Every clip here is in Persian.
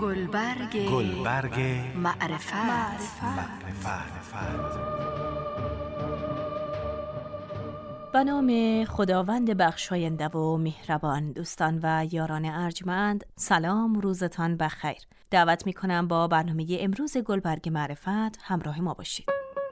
گلبرگ معرفت. به نام خداوند بخشاینده و مهربان. دوستان و یاران ارجمند، سلام، روزتان بخیر. دعوت میکنم با برنامه امروز گلبرگ معرفت همراه ما باشید.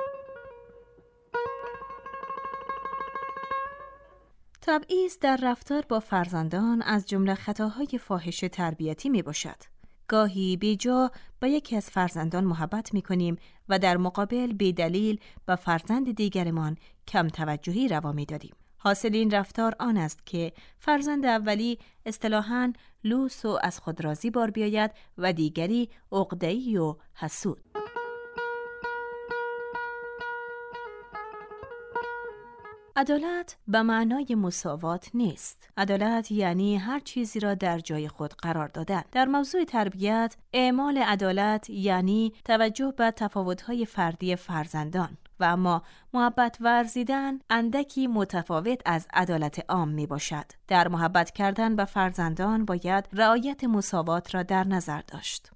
تبعیض در رفتار با فرزندان از جمله خطاهای فاحش تربیتی می باشد. گاهی بیجا با یکی از فرزندان محبت می کنیم و در مقابل بی دلیل به فرزند دیگرمان کم توجهی روا می داریم. حاصل این رفتار آن است که فرزند اولی اصطلاحاً لوس و از خود راضی بار بیاید و دیگری عقده‌ای و حسود. عدالت به معنای مساوات نیست. عدالت یعنی هر چیزی را در جای خود قرار دادن. در موضوع تربیت، اعمال عدالت یعنی توجه به تفاوت‌های فردی فرزندان و اما محبت ورزیدن اندکی متفاوت از عدالت عام می باشد. در محبت کردن به فرزندان باید رعایت مساوات را در نظر داشت.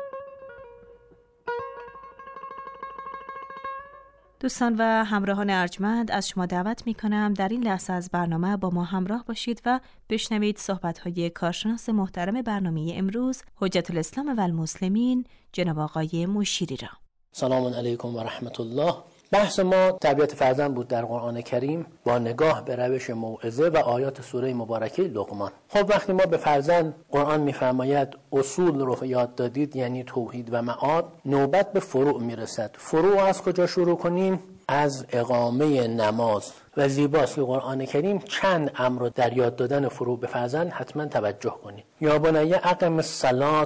دوستان و همراهان ارجمند، از شما دعوت می کنم در این لحظه از برنامه با ما همراه باشید و بشنوید صحبت‌های کارشناس محترم برنامه امروز، حجت الاسلام و المسلمین، جناب آقای مشیری را. سلام علیکم و رحمت الله. بحث ما تربیت فرزند بود در قرآن کریم با نگاه به روش موعظه و آیات سوره مبارکه لقمان. خب وقتی ما به فرزند قرآن می‌فرماید اصول رو یاد دادید، یعنی توحید و معاد، نوبت به فروع میرسد. فروع از کجا شروع کنیم؟ از اقامه نماز و زیباست که قرآن کریم چند امر رو در یاد دادن فروع به فرزند حتما توجه کنید. یا بنی اقم الصلاة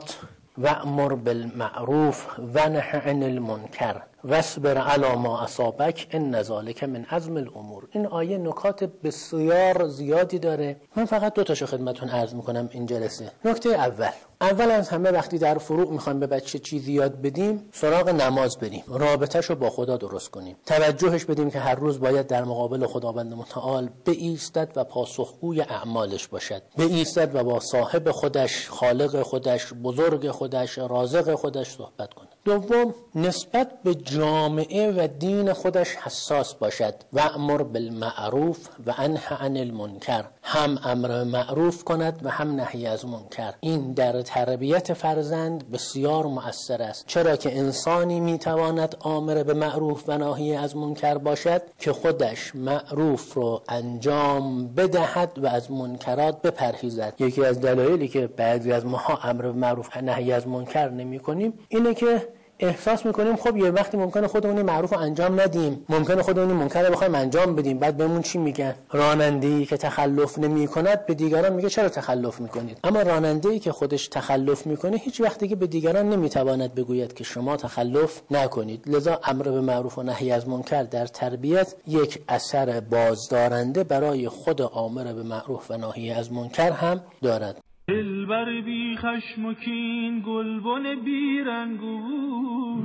وأمر بالمعروف ونهی عن المنکر واصبر علی ما اصابک ان ذلک من عزم الامور. این آیه نکات بسیار زیادی داره. من فقط دو تاشو خدمتتون عرض میکنم این جلسه. نکته اول از همه وقتی در فروع میخوایم به بچه چیزی یاد بدیم، سراغ نماز بریم، رابطه‌شو با خدا درست کنیم، توجهش بدیم که هر روز باید در مقابل خداوند متعال بایستد و پاسخگوی اعمالش باشد، بایستد و با صاحب خودش، خالق خودش، بزرگ خودش، رازق خودش صحبت کنه. دوم، نسبت به جامعه و دین خودش حساس باشد. و امر بالمعروف و انهی عن المنکر، هم امر معروف کند و هم نهی از منکر. این در تربیت فرزند بسیار مؤثر است، چرا که انسانی میتواند آمر به معروف و ناهی از منکر باشد که خودش معروف رو انجام بدهد و از منکرات بپرهیزد. یکی از دلایلی که بعضی از ماها امر به معروف و نهی از منکر نمی کنیم اینه که احساس میکنیم خب یه وقتی ممکنه خودمون معروف رو انجام ندیم، ممکنه خودمون منکر رو بخوایم انجام بدیم، بعد بهمون چی میگن؟ راننده‌ای که تخلف نمیکند به دیگران میگه چرا تخلف میکنید. اما راننده‌ای که خودش تخلف میکنه هیچ وقت دیگه به دیگران نمیتواند بگوید که شما تخلف نکنید. لذا امر به معروف و نهی از منکر در تربیت یک اثر بازدارنده برای خود آمر به معروف و ناهی از منکر هم دارد. دلبر بی خشم و کین، گلبن بی رنگ و بوی،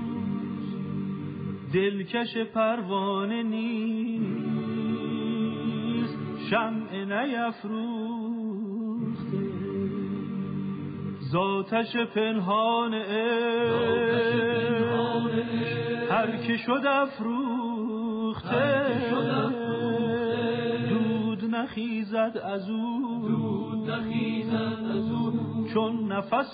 دلکش پروانه نیست، شمع نیفروخته، ذاتش پنهان عشق هر که شد افروخته، دود نخیزد از او چون نفس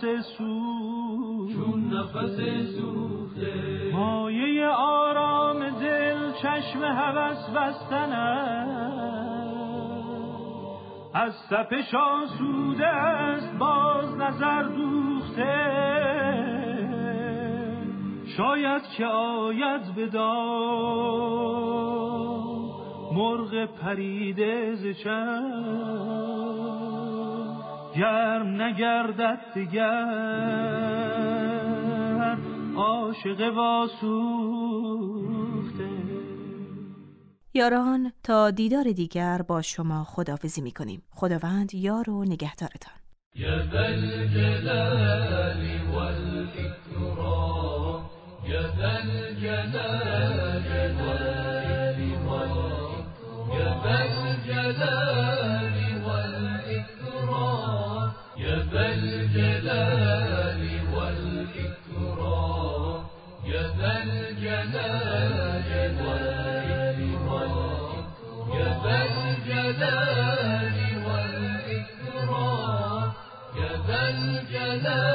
سوخته، مایه آرام دل چشم هوس بستن از تپش آسوده است باز نظر دوخته، شاید که آید به دام مرغ پریده ز چشم، گرم نگردد دگر عاشق واسوخته. یاران، تا دیدار دیگر با شما خداحافظی می‌کنیم. خداوند یار و نگهدارتان. یا ذا الجلال والإکرام، یا ذا الجلال والإکرام، یا ذا الجلال والإکرام، یا ذا الجلال الجلال والإكرام يا ذا الجلال والإكرام يا ذا الجلال